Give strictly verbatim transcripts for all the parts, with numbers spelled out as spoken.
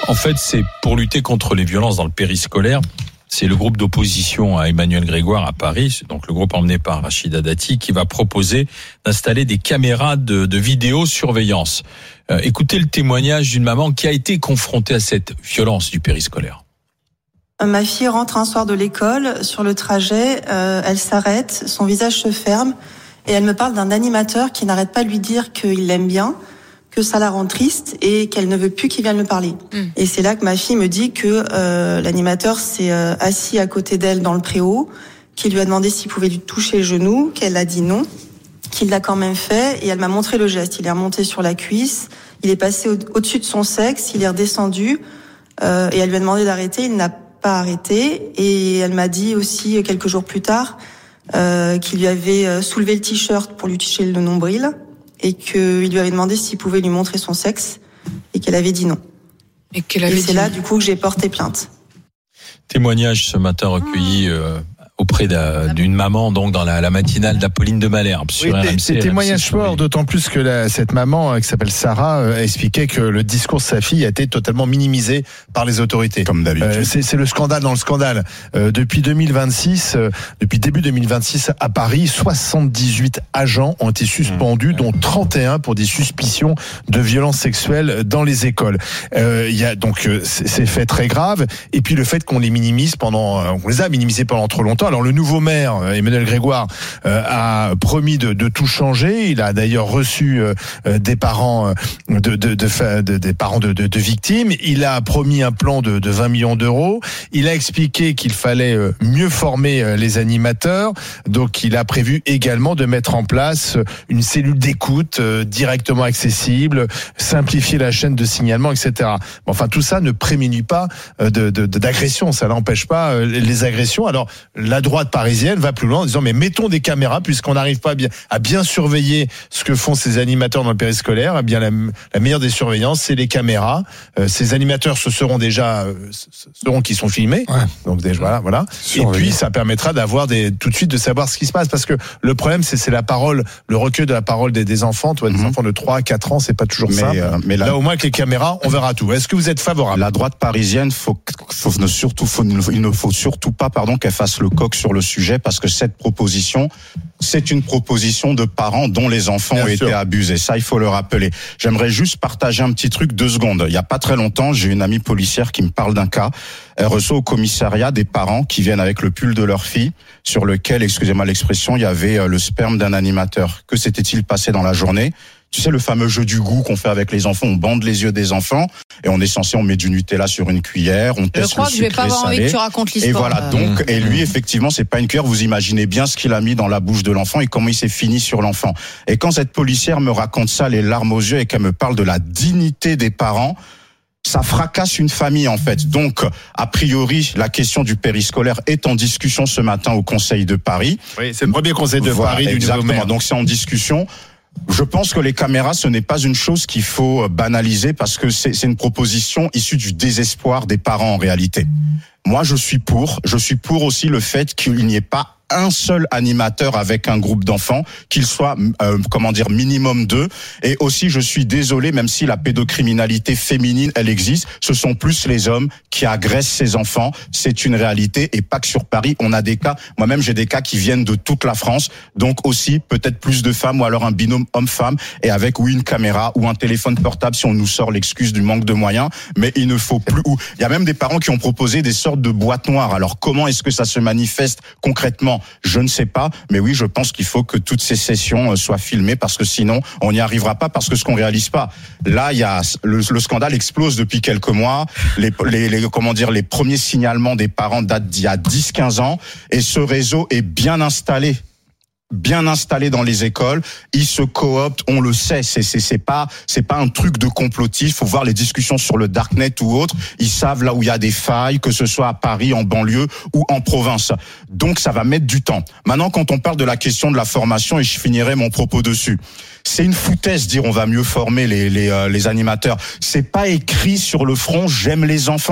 En fait, c'est pour lutter contre les violences dans le périscolaire. C'est le groupe d'opposition à Emmanuel Grégoire à Paris, c'est donc le groupe emmené par Rachida Dati, qui va proposer d'installer des caméras de, de vidéosurveillance. Euh, écoutez le témoignage d'une maman qui a été confrontée à cette violence du périscolaire. Ma fille rentre un soir de l'école. Sur le trajet, euh, elle s'arrête, son visage se ferme et elle me parle d'un animateur qui n'arrête pas de lui dire qu'il l'aime bien, que ça la rend triste et qu'elle ne veut plus qu'il vienne me parler. Mmh. Et c'est là que ma fille me dit que euh, l'animateur s'est euh, assis à côté d'elle dans le préau, qu'il lui a demandé s'il pouvait lui toucher le genou, qu'elle a dit non, qu'il l'a quand même fait et elle m'a montré le geste. Il est remonté sur la cuisse, il est passé au- au-dessus de son sexe, il est redescendu euh, et elle lui a demandé d'arrêter, il n'a pas arrêté. Et elle m'a dit aussi quelques jours plus tard euh, qu'il lui avait soulevé le t-shirt pour lui toucher le nombril et qu'il lui avait demandé s'il pouvait lui montrer son sexe et qu'elle avait dit non. Et, qu'elle avait et c'est dit là, non. du coup, que j'ai porté plainte. Témoignage ce matin recueilli euh, auprès d'une maman, donc dans la, la matinale d'Apolline de Malherbe sur oui, R M C. C'est témoignage fort, d'autant plus que la, cette maman qui s'appelle Sarah euh, expliquait que le discours de sa fille a été totalement minimisé par les autorités. Comme d'habitude. Euh, c'est, c'est le scandale dans le scandale. Euh, depuis deux mille vingt-six, euh, depuis début deux mille vingt-six à Paris, soixante-dix-huit agents ont été suspendus, mmh. dont trente et un pour des suspicions de violences sexuelles dans les écoles. Euh, il y a donc euh, c'est, c'est fait très grave. Et puis le fait qu'on les minimise pendant, euh, on les a minimisés pendant trop longtemps. Alors le nouveau maire, Emmanuel Grégoire, euh, a promis de, de tout changer. Il a d'ailleurs reçu euh, des parents de, de, de, de des parents de, de, de victimes. Il a promis un plan de, de vingt millions d'euros. Il a expliqué qu'il fallait mieux former les animateurs. Donc il a prévu également de mettre en place une cellule d'écoute euh, directement accessible, simplifier la chaîne de signalement, et cetera. Bon, enfin tout ça ne prémunit pas euh, de, de, de d'agression. Ça n'empêche pas euh, les agressions. Alors la droite parisienne va plus loin en disant mais mettons des caméras puisqu'on n'arrive pas à bien, à bien surveiller ce que font ces animateurs dans le périscolaire. Eh bien la, la meilleure des surveillances, c'est les caméras. Euh, ces animateurs ce seront déjà euh, seront qui sont filmés. Ouais. Donc déjà voilà, voilà. Et puis ça permettra d'avoir des tout de suite de savoir ce qui se passe parce que le problème c'est c'est la parole, le recueil de la parole des, des enfants. Toi, des mmh. enfants de trois à quatre ans, c'est pas toujours ça. Euh, mais là, là au moins avec les caméras, on verra tout. Est-ce que vous êtes favorable? La droite parisienne, faut, faut ne surtout, faut, il ne faut surtout pas, pardon, qu'elle fasse le coq sur le sujet parce que cette proposition, c'est une proposition de parents dont les enfants Bien ont sûr. été abusés. Ça, il faut le rappeler. J'aimerais juste partager un petit truc, deux secondes. Il y a pas très longtemps, j'ai une amie policière qui me parle d'un cas. Elle reçoit au commissariat des parents qui viennent avec le pull de leur fille sur lequel, excusez-moi l'expression, il y avait le sperme d'un animateur. Que s'était-il passé dans la journée? Tu sais, le fameux jeu du goût qu'on fait avec les enfants, on bande les yeux des enfants et on est censé, on met du Nutella sur une cuillère, on teste le sucré salé. Je crois que je vais pas avoir envie que tu racontes l'histoire. Et voilà, donc, et lui, effectivement, c'est pas une cuillère, vous imaginez bien ce qu'il a mis dans la bouche de l'enfant et comment il s'est fini sur l'enfant. Et quand cette policière me raconte ça, les larmes aux yeux, et qu'elle me parle de la dignité des parents, ça fracasse une famille en fait. Donc, a priori, la question du périscolaire est en discussion ce matin au Conseil de Paris. Oui, c'est le premier Conseil de voilà, Paris du exactement. nouveau maire. Donc c'est en discussion. Je pense que les caméras, ce n'est pas une chose qu'il faut banaliser parce que c'est, c'est une proposition issue du désespoir des parents en réalité. Moi, je suis pour. Je suis pour aussi le fait qu'il n'y ait pas un seul animateur avec un groupe d'enfants, qu'il soit, euh, comment dire, minimum deux. Et aussi, je suis désolé, même si la pédocriminalité féminine, elle existe, ce sont plus les hommes qui agressent ces enfants. C'est une réalité et pas que sur Paris. On a des cas, moi-même, j'ai des cas qui viennent de toute la France. Donc aussi, peut-être plus de femmes ou alors un binôme homme-femme et avec, oui, une caméra ou un téléphone portable si on nous sort l'excuse du manque de moyens. Mais il ne faut plus, ou il y a même des parents qui ont proposé des sortes de boîtes noires. Alors, comment est-ce que ça se manifeste concrètement? Je ne sais pas, mais oui, je pense qu'il faut que toutes ces sessions soient filmées parce que sinon, on n'y arrivera pas parce que ce qu'on réalise pas. Là, il y a le, le scandale explose depuis quelques mois. Les, les, les comment dire, les premiers signalements des parents datent d'il y a dix quinze ans et ce réseau est bien installé. bien installé dans les écoles, ils se cooptent, on le sait, c'est c'est c'est pas c'est pas un truc de complotif, faut voir les discussions sur le darknet ou autre, ils savent là où il y a des failles, que ce soit à Paris, en banlieue ou en province. Donc ça va mettre du temps. Maintenant quand on parle de la question de la formation et je finirai mon propos dessus. C'est une foutaise dire on va mieux former les les euh, les animateurs. C'est pas écrit sur le front j'aime les enfants.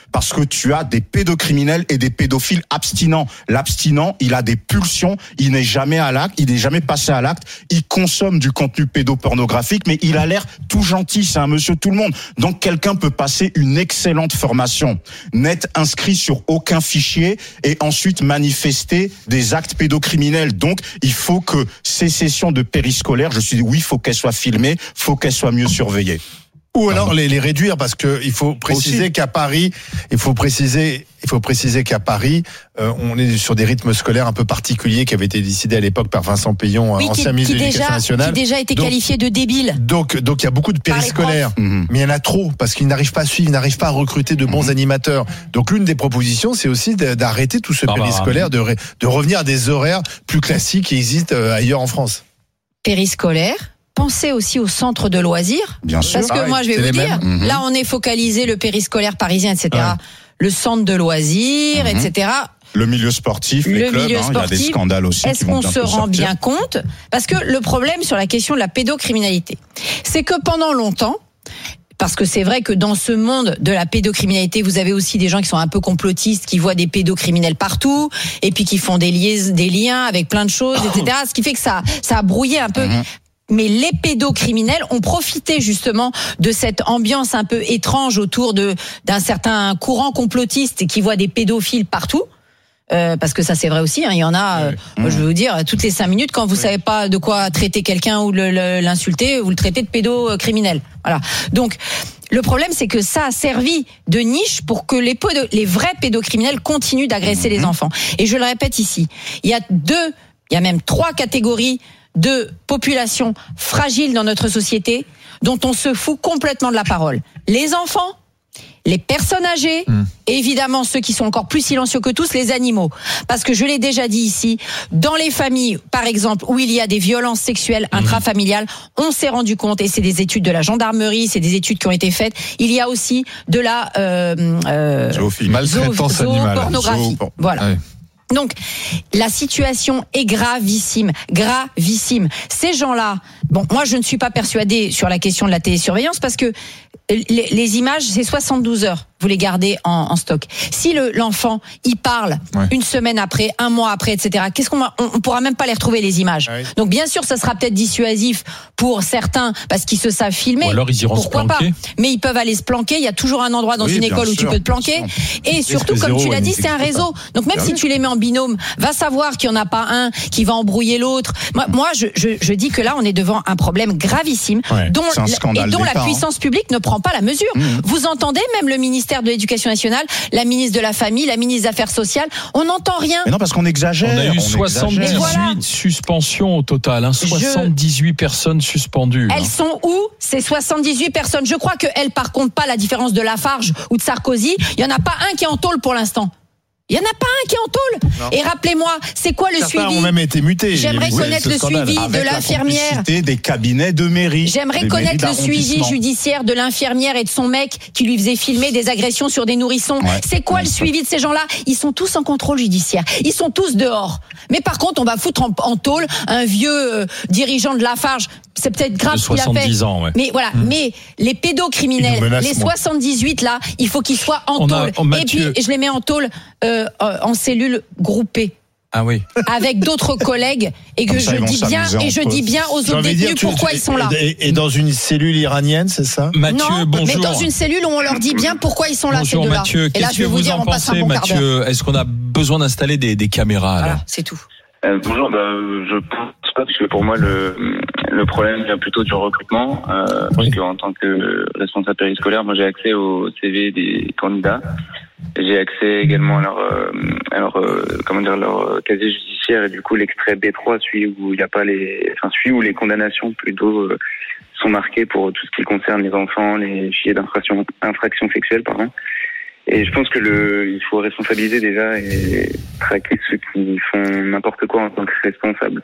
parce que tu as des pédocriminels et des pédophiles abstinents. L'abstinent, il a des pulsions, il n'est jamais à l'acte, il n'est jamais passé à l'acte, il consomme du contenu pédopornographique, mais il a l'air tout gentil, c'est un monsieur tout le monde. Donc quelqu'un peut passer une excellente formation, n'être inscrit sur aucun fichier et ensuite manifester des actes pédocriminels. Donc il faut que ces sessions de périscolaire, je suis dit oui, il faut qu'elles soient filmées, faut qu'elles soient mieux surveillées. Ou alors les, les réduire, parce que il faut préciser Aussi. qu'à Paris, il faut préciser, il faut préciser qu'à Paris, euh, on est sur des rythmes scolaires un peu particuliers qui avaient été décidés à l'époque par Vincent Payon, oui, ancien ministre de l'Éducation nationale. Qui déjà été donc, qualifié de débile. Donc, donc il y a beaucoup de périscolaires, mmh. mais il y en a trop parce qu'ils n'arrivent pas à suivre, ils n'arrivent pas à recruter de bons mmh. animateurs. Donc l'une des propositions, c'est aussi d'arrêter tout ce ah périscolaire, bah, de, de revenir à des horaires plus classiques qui existent ailleurs en France. Périscolaire. Pensez aussi au centre de loisirs. Bien sûr. Parce que ah oui, moi, je vais vous dire, mmh. là, on est focalisé le périscolaire parisien, et cetera. Ouais. Le centre de loisirs, mmh. et cetera. Le milieu sportif, les le clubs, milieu hein, sportif, il y a des scandales aussi. Est-ce qu'on se rend sortir. bien compte? Parce que le problème sur la question de la pédocriminalité, c'est que pendant longtemps, parce que c'est vrai que dans ce monde de la pédocriminalité, vous avez aussi des gens qui sont un peu complotistes, qui voient des pédocriminels partout, et puis qui font des, liais, des liens avec plein de choses, et cetera. Ce qui fait que ça, ça a brouillé un peu. Mmh. Mais les pédocriminels ont profité justement de cette ambiance un peu étrange autour de d'un certain courant complotiste qui voit des pédophiles partout. Euh, parce que ça c'est vrai aussi, hein, il y en a. Euh, mmh. Je vais vous dire, toutes les cinq minutes, quand vous oui. savez pas de quoi traiter quelqu'un ou le, le, l'insulter, vous le traitez de pédocriminel. Voilà. Donc le problème, c'est que ça a servi de niche pour que les, pédo, les vrais pédocriminels continuent d'agresser mmh. les enfants. Et je le répète ici, il y a deux, il y a même trois catégories de populations fragiles dans notre société dont on se fout complètement de la parole. Les enfants, les personnes âgées, mmh. et évidemment ceux qui sont encore plus silencieux que tous, les animaux. Parce que je l'ai déjà dit ici, dans les familles, par exemple, où il y a des violences sexuelles intrafamiliales, on s'est rendu compte, et c'est des études de la gendarmerie, c'est des études qui ont été faites, il y a aussi de la euh, euh, zoophilie, maltraitance animale, zoopornographie. Zoo... Voilà. Ouais. Donc, la situation est gravissime, gravissime. Ces gens-là, bon, moi je ne suis pas persuadée sur la question de la télésurveillance parce que les, les images, c'est soixante-douze heures. Vous les gardez en, en stock. Si le, l'enfant, il parle ouais. une semaine après, un mois après, et cetera. Qu'est-ce qu'on va, on, on pourra même pas les retrouver les images. Ouais. Donc bien sûr, ça sera peut-être dissuasif pour certains parce qu'ils se savent filmer. Ou alors ils iront Pourquoi se planquer. Pas. Mais ils peuvent aller se planquer. Il y a toujours un endroit dans oui, une école sûr, où tu peux te planquer. Et surtout, comme tu l'as dit, c'est un réseau. Donc même bien si tu les mets en binôme, va savoir qu'il y en a pas un qui va embrouiller l'autre. Moi, moi, je, je, je dis que là, on est devant un problème gravissime ouais. dont et dont la puissance publique ne prend pas la mesure. Mmh. Vous entendez même le ministère de l'Éducation nationale, la ministre de la Famille, la ministre des Affaires sociales, on n'entend rien. Mais non, parce qu'on exagère. On a eu on soixante-dix-huit voilà. suspensions au total, hein, soixante-dix-huit Je... personnes suspendues. Elles hein. sont où ces soixante-dix-huit personnes? Je crois qu'elles, par contre, pas la différence de Lafarge ou de Sarkozy. Il y en a pas un qui est en tôle pour l'instant. Il y en a pas un qui est en tôle. Non. Et rappelez-moi, c'est quoi le Certains suivi? ont même été mutés. J'aimerais oui, connaître le suivi Avec de l'infirmière. La des cabinets de mairie. J'aimerais connaître le suivi judiciaire de l'infirmière et de son mec qui lui faisait filmer des agressions sur des nourrissons. Ouais, c'est quoi le ça. suivi de ces gens-là? Ils sont tous en contrôle judiciaire. Ils sont tous dehors. Mais par contre, on va foutre en, en tôle un vieux euh, dirigeant de Lafarge. C'est peut-être grave ce qu'il a fait. Ans, ouais. Mais voilà. Mmh. Mais les pédocriminels, menace, les soixante-dix-huit là, il faut qu'ils soient en on tôle. A, et puis je les mets en tôle euh, en cellules groupées. Ah oui. Avec d'autres collègues et que je dis bien et je dis bien aux autres détenus pourquoi tu, ils sont là. Et, et dans une cellule iranienne, c'est ça? Mathieu, non, bonjour. mais dans une cellule où on leur dit bien pourquoi ils sont là. Bonjour ces deux-là. Mathieu, et là, qu'est-ce je vais que vous vous dire, en pensez, bon Mathieu? Est-ce qu'on a besoin d'installer des, des caméras voilà, alors? C'est tout. Euh, bonjour, bah, je pense pas parce que pour moi le le problème vient plutôt du recrutement, euh, oui. parce qu'en tant que responsable périscolaire, moi j'ai accès au C V des candidats, j'ai accès également à leur euh, à leur euh, comment dire leur casier judiciaire et du coup l'extrait B trois, celui où il n'y a pas les, enfin celui où les condamnations plutôt euh, sont marquées pour tout ce qui concerne les enfants, les filets d'infraction infractions sexuelles, pardon. Et je pense que le, il faut responsabiliser déjà et traquer ceux qui font n'importe quoi en tant que responsables.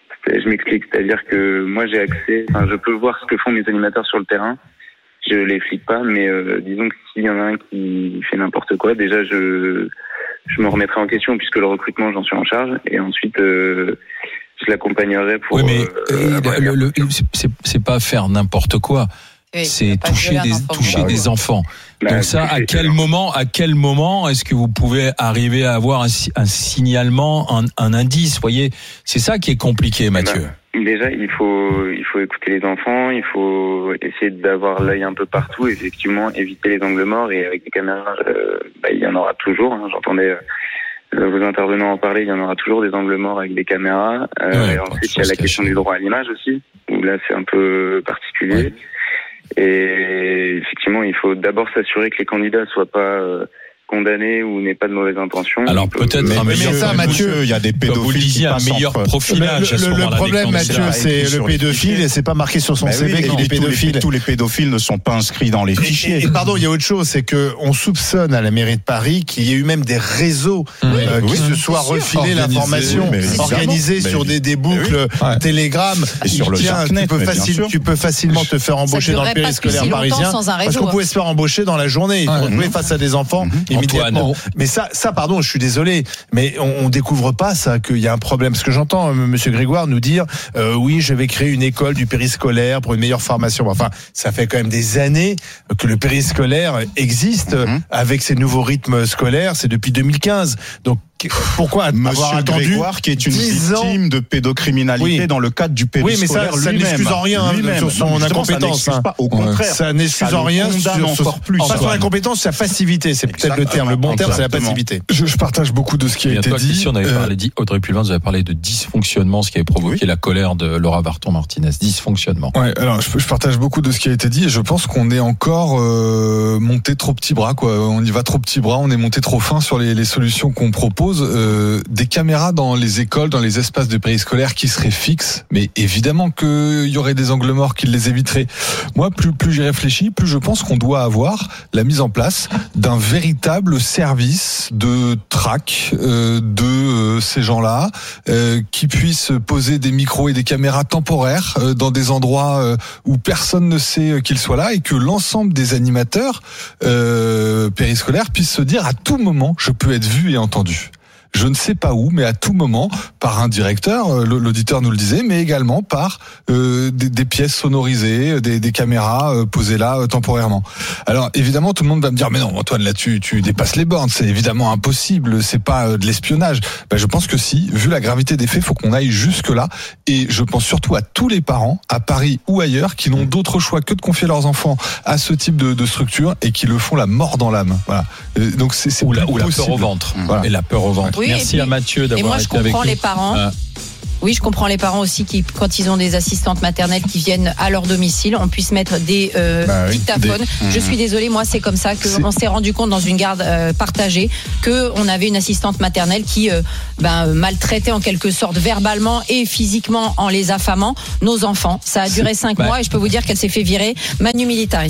Je m'explique, c'est-à-dire que moi j'ai accès, enfin je peux voir ce que font mes animateurs sur le terrain. Je les flique pas, mais euh, disons que s'il y en a un qui fait n'importe quoi, déjà je je me remettrai en question puisque le recrutement j'en suis en charge et ensuite euh, je l'accompagnerai pour. Oui, mais euh, euh, le, le, c'est, c'est pas faire n'importe quoi. Oui, c'est toucher des, toucher bah oui. des enfants. Bah, Donc ça, à quel moment, à quel moment est-ce que vous pouvez arriver à avoir un, un signalement, un, un indice, vous voyez, c'est ça qui est compliqué, Mathieu. Bah, déjà, il faut, il faut écouter les enfants, il faut essayer d'avoir l'œil un peu partout, effectivement, éviter les angles morts, et avec des caméras, euh, bah, il y en aura toujours. Hein, j'entendais euh, vos intervenants en parler, il y en aura toujours des angles morts avec des caméras. Euh, ouais, et ensuite, il y a la question du droit à l'image aussi, où là, c'est un peu particulier. Ouais. Et effectivement, il faut d'abord s'assurer que les candidats soient pas euh, condamnés ou n'aient pas de mauvaises intentions. Alors peut-être mais, un mais meilleur, ça, Mathieu, il y a des pédophiles qui un meilleur entre... profilage. Le, le, le problème, Mathieu, c'est le pédophile, et c'est pas marqué sur son bah C V oui, qu'il est pédophile. Tous les, tous les pédophiles ne sont pas inscrits dans les fichiers. Et, et pardon, il y a autre chose, c'est que on soupçonne à la mairie de Paris qu'il y ait eu même des réseaux mmh. euh, qui oui, se soient refilés l'information, organisés sur des, des boucles oui. Telegram. Et sur le tiens, tu peux, facile, tu peux facilement te faire embaucher dans le périscolaire parisien, parce qu'on pouvait se faire embaucher dans la journée. Il faut retrouver face à des enfants immédiatement. Mais ça, ça, pardon, je suis désolé, mais on, on découvre pas ça qu'il y a un problème. Parce que j'entends euh, Monsieur Grégoire nous dire, euh, oui, je vais créer une école du périscolaire pour une meilleure formation. Enfin, ça fait quand même des années que le périscolaire existe mm-hmm. avec ces nouveaux rythmes scolaires. C'est depuis deux mille quinze. Donc pourquoi Monsieur avoir attendu Grégoire, qui est une victime de pédocriminalité oui. dans le cadre du périscolaire oui, mais ça, ça n'excuse en rien hein, sur son non, incompétence. Ça hein. pas, au contraire, ça n'excuse en rien sur encore plus. Pas son incompétence, sa passivité, c'est peut-être le terme. Le bon terme, c'est la passivité. Je, je partage beaucoup de ce qui a été dit. Si on avait parlé, dit, Audrey Pulvin, vous avez parlé de dysfonctionnement, ce qui avait provoqué oui. la colère de Laura Varton-Martinez. Dysfonctionnement. Ouais, alors je, je partage beaucoup de ce qui a été dit et je pense qu'on est encore euh, monté trop petits bras, quoi. On y va trop petits bras, on est monté trop fin sur les, les solutions qu'on propose. Euh, des caméras dans les écoles, dans les espaces de périscolaire qui seraient fixes, mais évidemment qu'il y aurait des angles morts qui les éviteraient. Moi, plus, plus j'y réfléchis, plus je pense qu'on doit avoir la mise en place d'un véritable service de track euh, de euh, ces gens-là, euh, qui puissent poser des micros et des caméras temporaires euh, dans des endroits euh, où personne ne sait qu'ils soient là, et que l'ensemble des animateurs euh, périscolaires puissent se dire à tout moment, je peux être vu et entendu. Je ne sais pas où, mais à tout moment, par un directeur, l'auditeur nous le disait, mais également par euh, des, des pièces sonorisées, des, des caméras euh, posées là euh, temporairement. Alors évidemment, tout le monde va me dire, mais non, Antoine, là tu, tu dépasses les bornes, c'est évidemment impossible, c'est pas euh, de l'espionnage. Ben, je pense que si, vu la gravité des faits, faut qu'on aille jusque là. Et je pense surtout à tous les parents, à Paris ou ailleurs, qui n'ont d'autre choix que de confier leurs enfants à ce type de, de structure et qui le font la mort dans l'âme. Voilà. Euh, donc c'est, c'est ou, la, ou la peur au ventre. Voilà. Et la peur au ventre. Oui, merci puis, à Mathieu d'avoir été avec nous. Et moi, je comprends les parents. Euh, Oui, je comprends les parents aussi qui, quand ils ont des assistantes maternelles qui viennent à leur domicile, on puisse mettre des euh, bah oui, dictaphones. Des... Je suis désolée, moi, c'est comme ça qu'on s'est rendu compte dans une garde euh, partagée qu'on avait une assistante maternelle qui euh, ben, maltraitait en quelque sorte verbalement et physiquement en les affamant nos enfants. Ça a duré cinq bah... mois et je peux vous dire qu'elle s'est fait virer Manu Militari.